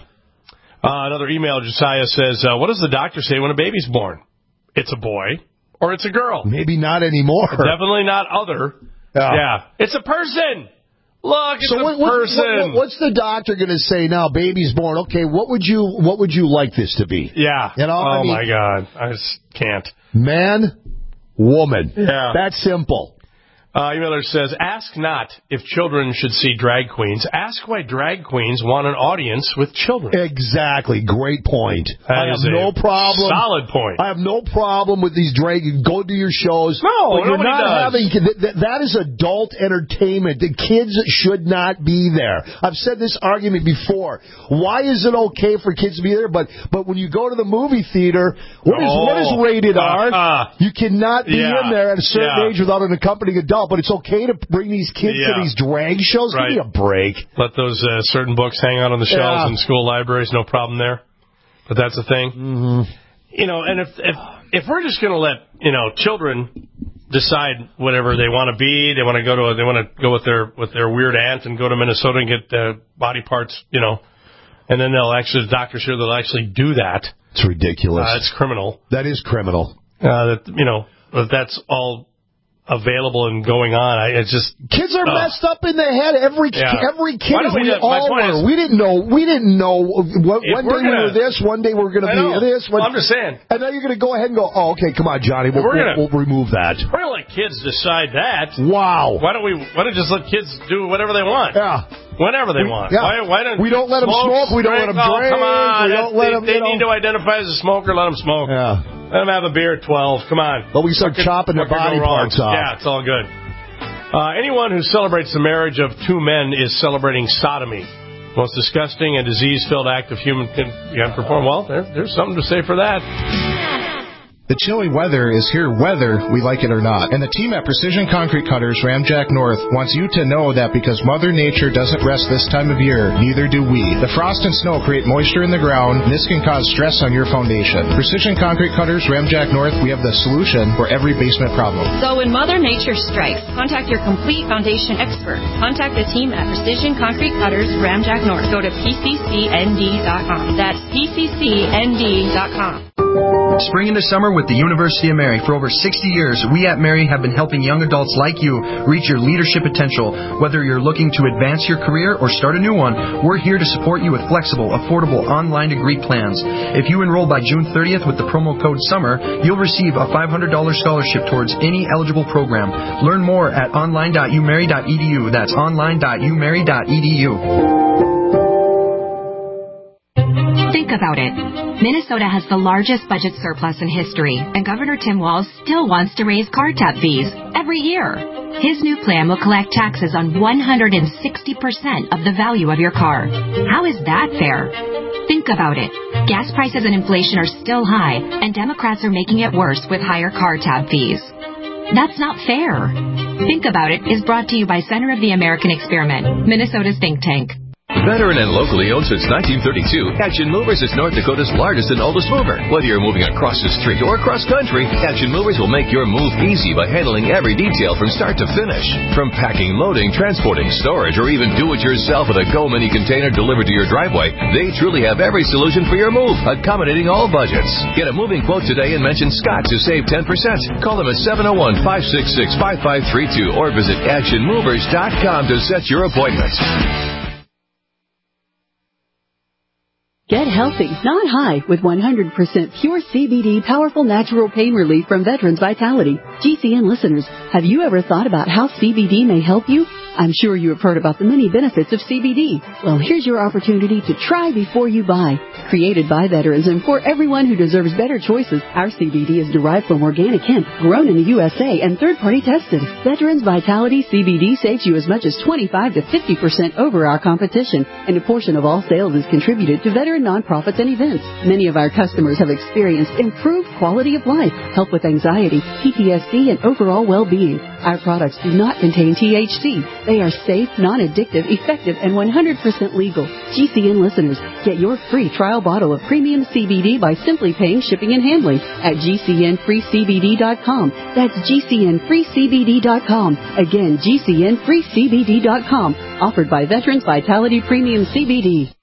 Uh, another email. Josiah says, uh, "What does the doctor say when a baby's born? It's a boy or it's a girl. Maybe not anymore. Definitely not other. Yeah. yeah. It's a person. Look, it's so a what, what, person. What, what's the doctor going to say now? Baby's born. Okay, what would you what would you like this to be? Yeah. You know. Oh I mean, my God, I just can't. Man, woman. Yeah. That's simple. Uh, emailer says, ask not if children should see drag queens. Ask why drag queens want an audience with children. Exactly. Great point. That I is have no problem. Solid point. I have no problem with these drag. Go do your shows. No, but you're nobody not does. having. That, that is adult entertainment. The kids should not be there. I've said this argument before. Why is it okay for kids to be there? But but when you go to the movie theater, what is oh, what is rated uh, R? Uh, you cannot be yeah, in there at a certain yeah. age without an accompanying adult. But it's okay to bring these kids yeah. to these drag shows. Right. Give me a break. Let those uh, certain books hang out on the shelves Yeah. in school libraries. No problem there. But that's the thing. Mm-hmm. You know, and if if if we're just going to let you know children decide whatever they want to be, they want to go to a, they want to go with their with their weird aunt and go to Minnesota and get uh, body parts, you know, and then they'll actually the doctor's here they'll actually do that. It's ridiculous. Uh, it's criminal. That is criminal. Uh, that you know that that's all available and going on. I, it's just kids are uh, messed up in the head. Every yeah. every kid. Why don't we We just- my all point were. is- we didn't know. We didn't know. What, If one we're day we gonna- were this. One day we we're going to I know. be this. One, Well, I'm just saying. And now you're going to go ahead and go. Oh, okay, come on, Johnny. We'll, We're we'll, gonna- we'll remove that. We're gonna let kids decide that. Wow. Why don't we? Why don't we just let kids do whatever they want? Yeah. Whenever they We- want. yeah. Why, why don't We don't let 'em smoke, we don't let 'em oh, drink, Come on. we don't That- let they 'em, they you know. need to identify as a smoker. Let them smoke. Yeah. Let them have a beer at twelve. Come on. But we start What could- chopping their what could body go wrong? parts off. Yeah, it's all good. Uh, anyone who celebrates the marriage of two men is celebrating sodomy. Most disgusting and disease-filled act of human can, can perform. Well, there, there's something to say for that. The chilly weather is here whether we like it or not. And the team at Precision Concrete Cutters Ramjack North wants you to know that because Mother Nature doesn't rest this time of year, neither do we. The frost and snow create moisture in the ground, and this can cause stress on your foundation. Precision Concrete Cutters Ramjack North, we have the solution for every basement problem. So when Mother Nature strikes, contact your complete foundation expert. Contact the team at Precision Concrete Cutters Ramjack North. Go to P C C N D dot com. That's P C C N D dot com. Spring into summer with the University of Mary. For over sixty years, we at Mary have been helping young adults like you reach your leadership potential. Whether you're looking to advance your career or start a new one, we're here to support you with flexible, affordable online degree plans. If you enroll by June thirtieth with the promo code SUMMER, you'll receive a five hundred dollars scholarship towards any eligible program. Learn more at online dot u mary dot e d u. That's online dot u mary dot e d u. Think about it. Minnesota has the largest budget surplus in history, and Governor Tim Walz still wants to raise car tab fees every year. His new plan will collect taxes on one hundred sixty percent of the value of your car. How is that fair? Think about it. Gas prices and inflation are still high, and Democrats are making it worse with higher car tab fees. That's not fair. Think About It is brought to you by Center of the American Experiment, Minnesota's think tank. Veteran and locally owned since nineteen thirty-two, Action Movers is North Dakota's largest and oldest mover. Whether you're moving across the street or across country, Action Movers will make your move easy by handling every detail from start to finish. From packing, loading, transporting, storage, or even do-it-yourself with a Go Mini container delivered to your driveway, they truly have every solution for your move, accommodating all budgets. Get a moving quote today and mention Scott to save ten percent. Call them at seven oh one, five six six, five five three two or visit action movers dot com to set your appointment. Get healthy, not high, with one hundred percent pure C B D powerful natural pain relief from Veterans Vitality. G C N listeners, have you ever thought about how C B D may help you? I'm sure you have heard about the many benefits of C B D. Well, here's your opportunity to try before you buy. Created by veterans and for everyone who deserves better choices, our C B D is derived from organic hemp, grown in the U S A and third-party tested. Veterans Vitality C B D saves you as much as twenty-five to fifty percent over our competition, and a portion of all sales is contributed to veteran nonprofits and events. Many of our customers have experienced improved quality of life, help with anxiety, P T S D, and overall well-being. Our products do not contain T H C. They are safe, non-addictive, effective, and one hundred percent legal. G C N listeners, get your free trial bottle of premium C B D by simply paying shipping and handling at G C N free C B D dot com. That's G C N free C B D dot com. Again, G C N free C B D dot com. Offered by Veterans Vitality Premium C B D.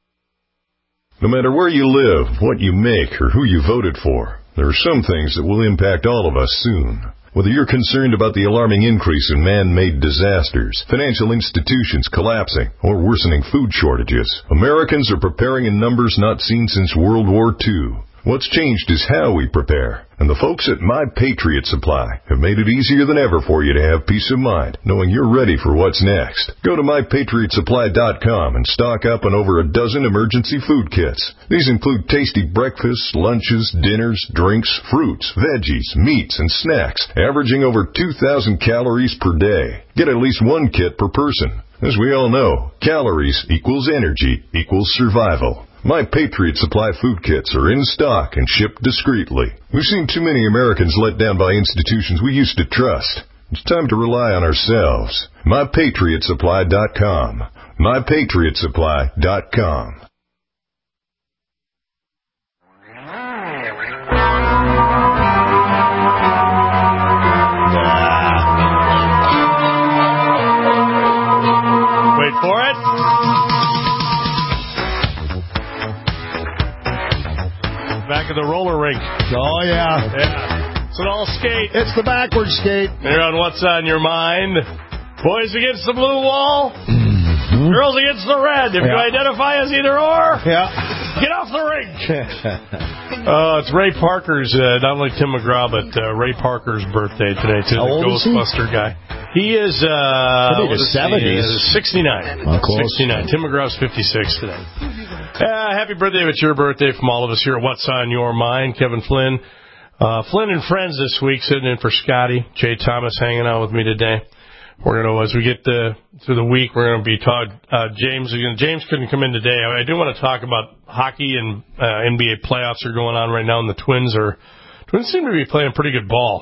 No matter where you live, what you make, or who you voted for, there are some things that will impact all of us soon. Whether you're concerned about the alarming increase in man-made disasters, financial institutions collapsing, or worsening food shortages, Americans are preparing in numbers not seen since World War Two. What's changed is how we prepare, and the folks at My Patriot Supply have made it easier than ever for you to have peace of mind, knowing you're ready for what's next. Go to my patriot supply dot com and stock up on over a dozen emergency food kits. These include tasty breakfasts, lunches, dinners, drinks, fruits, veggies, meats, and snacks, averaging over two thousand calories per day. Get at least one kit per person. As we all know, calories equals energy equals survival. My Patriot Supply food kits are in stock and shipped discreetly. We've seen too many Americans let down by institutions we used to trust. It's time to rely on ourselves. my patriot supply dot com. my patriot supply dot com. Wait for it. Back at the roller rink. Oh, yeah. Yeah. It's an all skate. It's the backward skate. Here on What's on Your Mind. Boys against the blue wall. Mm-hmm. Girls against the red. If yeah. you identify as either or, yeah. get off the rink. uh, it's Ray Parker's, uh, not only Tim McGraw, but uh, Ray Parker's birthday today, too. How the old Ghostbuster is he? guy. He is, uh, I think it's seventies. sixty-nine. Oh, close. sixty-nine. Tim McGraw's fifty-six today. Uh, happy birthday. It's your birthday from all of us here at What's on Your Mind. Kevin Flynn. Uh, Flynn and friends this week sitting in for Scotty. Jay Thomas hanging out with me today. We're going to, as we get the, through the week, we're going to be talking, uh, James, James couldn't come in today. I, I do want to talk about hockey and, uh, N B A playoffs are going on right now, and the Twins are Twins seem to be playing pretty good ball.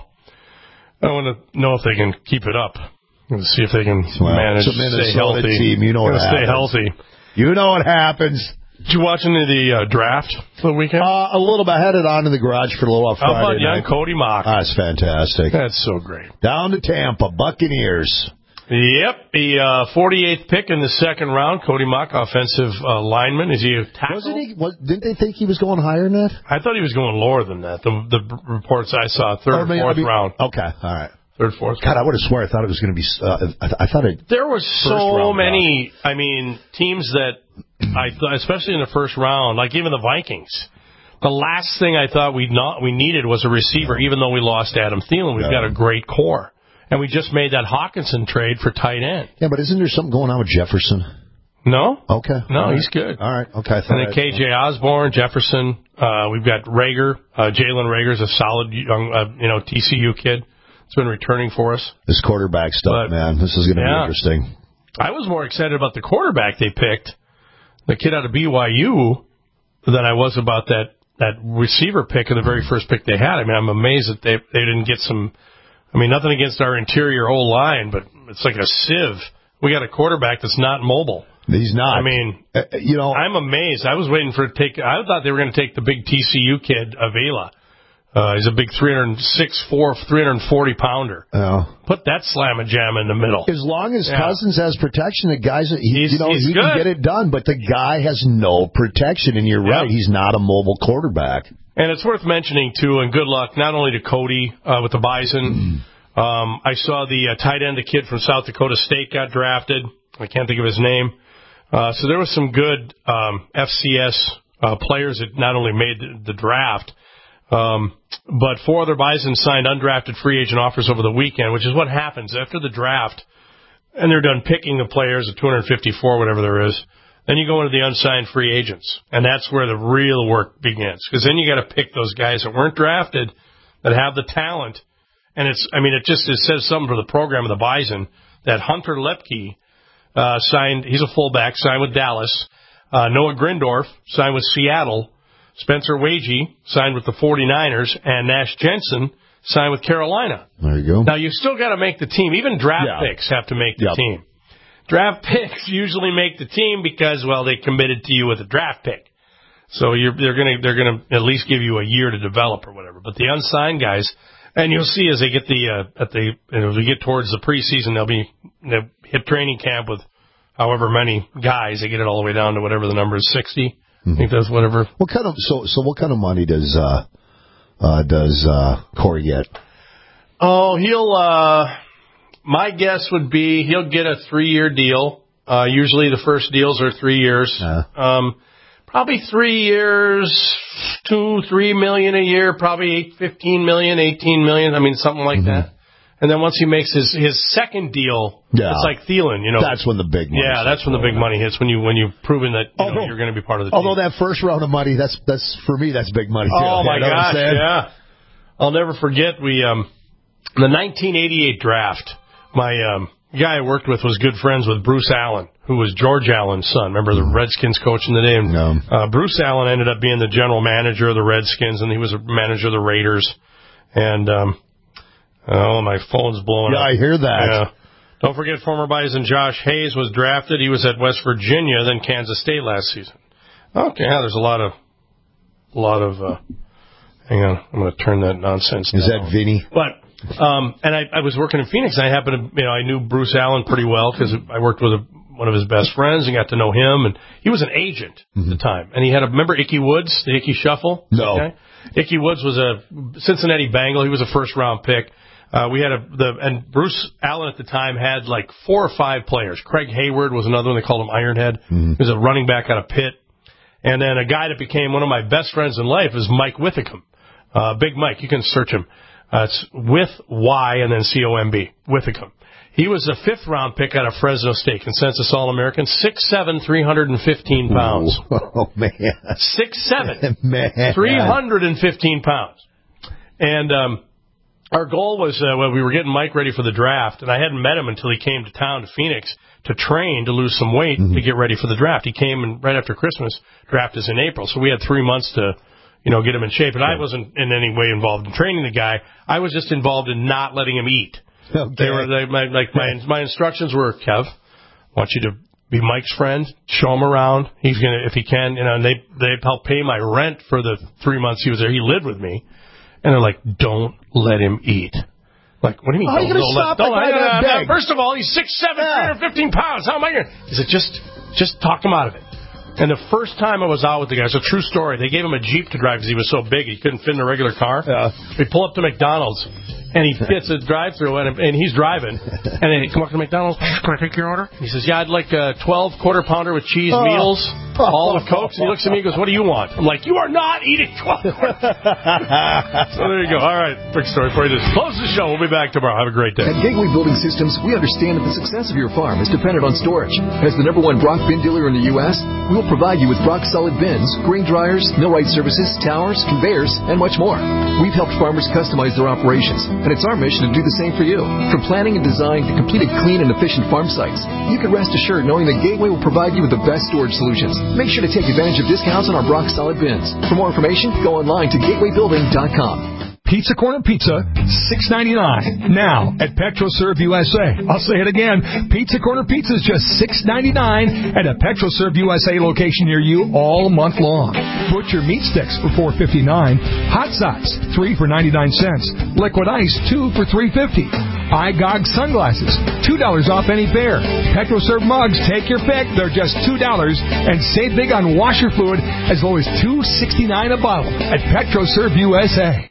I want to know if they can keep it up. And see if they can well, manage to stay healthy. Team. You know what stay happens. healthy. You know what happens. Did you watch any of the uh, draft for the weekend? Uh, a little bit. I headed on to the garage for a little on Friday How about young night. Cody Mock? That's fantastic. That's so great. Down to Tampa, Buccaneers. Yep, the uh, forty-eighth pick in the second round, Cody Mock, offensive uh, lineman. Is he a tackle? Wasn't he? What, didn't they think he was going higher than that? I thought he was going lower than that. The, the reports I saw, third or, or maybe, fourth I mean, round. Okay, all right. Third, fourth. God, I would have sworn I thought it was going to be. Uh, I, I thought it. There were so many. Round. I mean, teams that I, th- especially in the first round, like even the Vikings. The last thing I thought we not we needed was a receiver. Yeah. Even though we lost Adam Thielen, we've yeah. got a great core, and we just made that Hawkinson trade for tight end. Yeah, but isn't there something going on with Jefferson? No. Okay. No, right. he's good. All right. Okay. And then K J Osborne, Jefferson. Uh, we've got Rager. Uh, Jalen Rager's a solid young, uh, you know, T C U kid. It's been returning for us. This quarterback stuff, but, man, this is going to yeah. be interesting. I was more excited about the quarterback they picked, the kid out of B Y U, than I was about that, that receiver pick in the very first pick they had. I mean, I'm amazed that they they didn't get some. I mean, nothing against our interior O-line, but it's like a sieve. We got a quarterback that's not mobile. He's not. I mean, uh, you know, I'm amazed. I was waiting for it to take. I thought they were going to take the big T C U kid, Avila. Uh, he's a big three oh six, four, three forty pounder. Oh. Put that slam and jam in the middle. As long as yeah. Cousins has protection, the guy's he, he's, you know he's he good. can get it done. But the guy has no protection, and you're yep. right. He's not a mobile quarterback. And it's worth mentioning too. And good luck not only to Cody uh, with the Bison. um, I saw the uh, tight end, the kid from South Dakota State, got drafted. I can't think of his name. Uh, so there was some good um, F C S uh, players that not only made the, the draft. Um, but four other Bisons signed undrafted free agent offers over the weekend, which is what happens after the draft, and they're done picking the players at two fifty-four, whatever there is. Then you go into the unsigned free agents, and that's where the real work begins. Because then you got to pick those guys that weren't drafted, that have the talent, and it's, I mean, it just it says something for the program of the Bison that Hunter Lepke uh, signed. He's a fullback, signed with Dallas. Uh, Noah Grindorf signed with Seattle. Spencer Wagee signed with the forty-niners, and Nash Jensen signed with Carolina. There you go. Now, you still got to make the team. Even draft yeah. picks have to make the yep. team. Draft picks usually make the team because, well, they committed to you with a draft pick. So you're, they're going to they're going to at least give you a year to develop or whatever. But the unsigned guys, and you'll see as they get the uh, at the as we get towards the preseason, they'll be they'll hit training camp with however many guys. They get it all the way down to whatever the number is, sixty. I think that's whatever. What kind of so so? What kind of money does uh, uh, does uh, Corey get? Oh, he'll. Uh, my guess would be he'll get a three-year deal. Uh, usually, the first deals are three years. Uh. Um, probably three years, two, three million a year. Probably eight, fifteen million, eighteen million. I mean, something like mm-hmm. that. And then once he makes his, his second deal, yeah. it's like Thielen, you know. That's when the big money. Yeah, that's when the big money hits. When you when you've proven that you although, know, you're going to be part of the team. Although that first round of money, that's that's for me, that's big money too. Oh my you know gosh, yeah. I'll never forget we um the nineteen eighty-eight draft. My um guy I worked with was good friends with Bruce Allen, who was George Allen's son. Remember the Redskins coach in the day? No. Uh, Bruce Allen ended up being the general manager of the Redskins, and he was a manager of the Raiders. And um oh, my phone's blowing yeah, up. Yeah, I hear that. Yeah. Don't forget former Bison Josh Hayes was drafted. He was at West Virginia, then Kansas State last season. Okay, yeah, there's a lot of, a lot of, uh, hang on, I'm going to turn that nonsense down. Is that Vinny? But, um, and I, I was working in Phoenix, and I happened to, you know, I knew Bruce Allen pretty well because I worked with a, one of his best friends and got to know him, and he was an agent mm-hmm. at the time. And he had a, remember Ickey Woods, the Ickey Shuffle? No. Okay? Ickey Woods was a Cincinnati Bengal. He was a first round pick. Uh, we had a, the, and Bruce Allen at the time had like four or five players. Craig Hayward was another one. They called him Ironhead. Mm-hmm. He was a running back out of Pitt. And then a guy that became one of my best friends in life is Mike Withicum. Uh, Big Mike. You can search him. Uh, it's with Y and then C O M B. Withicum. He was a fifth round pick out of Fresno State. Consensus All-American. six seven, three hundred fifteen pounds. Oh, man. six seven. Man. three hundred fifteen pounds. And, um, our goal was uh, when we were getting Mike ready for the draft, and I hadn't met him until he came to town to Phoenix to train to lose some weight mm-hmm. to get ready for the draft. He came in right after Christmas. Draft is in April, so we had three months to, you know, get him in shape. And I wasn't in any way involved in training the guy. I was just involved in not letting him eat. Okay. They were they, my, like my my instructions were, Kev, I want you to be Mike's friend, show him around. He's gonna, if he can, you know. And they they helped pay my rent for the three months he was there. He lived with me, and they're like, don't let him eat. Like, what do you mean? How are you going to stop that guy on a bag? First of all, he's six seven, yeah. three hundred fifteen pounds. How am I going to? He said, just just talk him out of it. And the first time I was out with the guy, it's a true story. They gave him a Jeep to drive because he was so big he couldn't fit in a regular car. Yeah. We pull up to McDonald's. And he gets a drive-through, and, and he's driving. And then he come up to McDonald's. Can I take your order? He says, yeah, I'd like a twelve quarter pounder with cheese oh. meals, all with Cokes. And he looks at me and goes, what do you want? I'm like, you are not eating twelve quarter. So there you go. All right, quick story for you. Just close the show. We'll be back tomorrow. Have a great day. At Gateway Building Systems, we understand that the success of your farm is dependent on storage. As the number one Brock bin dealer in the U S, we will provide you with Brock solid bins, grain dryers, millwright services, towers, conveyors, and much more. We've helped farmers customize their operations, and it's our mission to do the same for you. From planning and design to completed clean and efficient farm sites, you can rest assured knowing that Gateway will provide you with the best storage solutions. Make sure to take advantage of discounts on our Brock solid bins. For more information, go online to gateway building dot com. Pizza Corner Pizza, six ninety-nine. Now at PetroServe U S A. I'll say it again. Pizza Corner Pizza is just six ninety-nine at a PetroServe U S A location near you all month long. Butcher meat sticks for four fifty-nine. Hot Sauce, three for ninety-nine cents. Liquid Ice, two for three fifty. iGog sunglasses, two dollars off any pair. PetroServe mugs, take your pick. They're just two dollars. And save big on washer fluid as low as two sixty-nine a bottle at PetroServe U S A.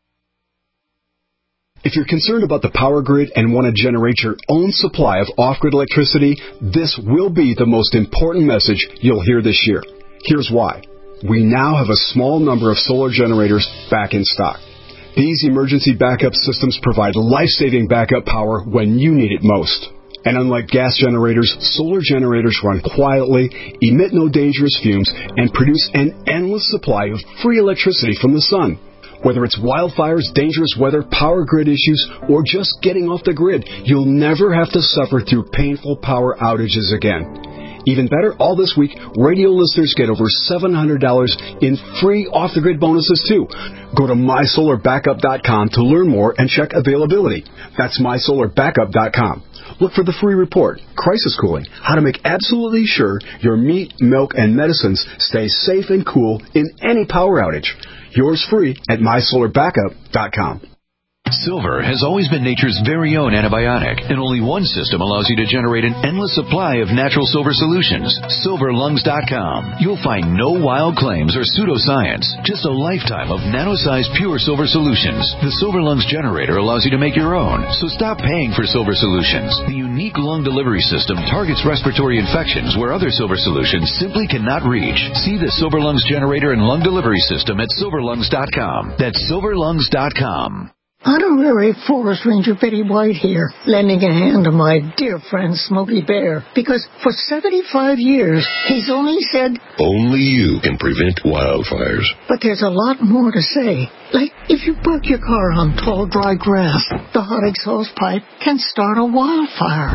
If you're concerned about the power grid and want to generate your own supply of off-grid electricity, this will be the most important message you'll hear this year. Here's why. We now have a small number of solar generators back in stock. These emergency backup systems provide life-saving backup power when you need it most. And unlike gas generators, solar generators run quietly, emit no dangerous fumes, and produce an endless supply of free electricity from the sun. Whether it's wildfires, dangerous weather, power grid issues, or just getting off the grid, you'll never have to suffer through painful power outages again. Even better, all this week, radio listeners get over seven hundred dollars in free off-the-grid bonuses, too. Go to my solar backup dot com to learn more and check availability. That's my solar backup dot com. Look for the free report, Crisis Cooling, how to make absolutely sure your meat, milk, and medicines stay safe and cool in any power outage. Yours free at my solar backup dot com. Silver has always been nature's very own antibiotic, and only one system allows you to generate an endless supply of natural silver solutions. silver lungs dot com. You'll find no wild claims or pseudoscience, just a lifetime of nano-sized pure silver solutions. The Silver Lungs generator allows you to make your own, so stop paying for silver solutions. The unique lung delivery system targets respiratory infections where other silver solutions simply cannot reach. See the Silver Lungs generator and lung delivery system at silver lungs dot com. That's silver lungs dot com. Honorary Forest Ranger Betty White here, lending a hand to my dear friend Smokey Bear, because for seventy-five years, he's only said, only you can prevent wildfires. But there's a lot more to say. Like, if you park your car on tall, dry grass, the hot exhaust pipe can start a wildfire.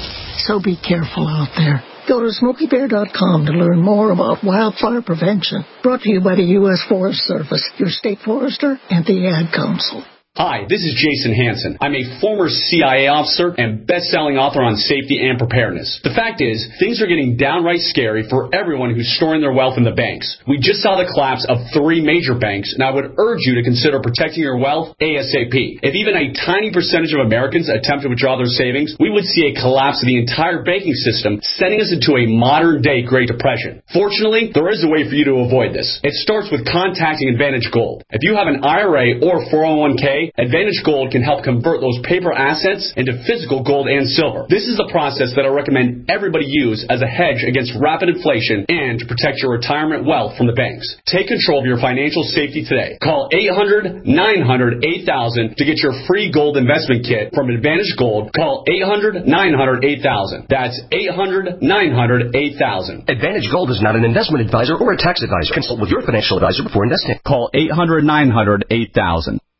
So be careful out there. Go to smokey bear dot com to learn more about wildfire prevention. Brought to you by the U S Forest Service, your state forester, and the Ad Council. Hi, this is Jason Hansen. I'm a former C I A officer and best-selling author on safety and preparedness. The fact is, things are getting downright scary for everyone who's storing their wealth in the banks. We just saw the collapse of three major banks, and I would urge you to consider protecting your wealth ASAP. If even a tiny percentage of Americans attempt to withdraw their savings, we would see a collapse of the entire banking system, sending us into a modern-day Great Depression. Fortunately, there is a way for you to avoid this. It starts with contacting Advantage Gold. If you have an I R A or four oh one k, Advantage Gold can help convert those paper assets into physical gold and silver. This is the process that I recommend everybody use as a hedge against rapid inflation and to protect your retirement wealth from the banks. Take control of your financial safety today. Call eight hundred nine hundred eight thousand to get your free gold investment kit from Advantage Gold. Call eight hundred nine hundred eight thousand. That's eight hundred nine hundred eight thousand. Advantage Gold is not an investment advisor or a tax advisor. Consult with your financial advisor before investing. Call eight hundred nine hundred eight thousand.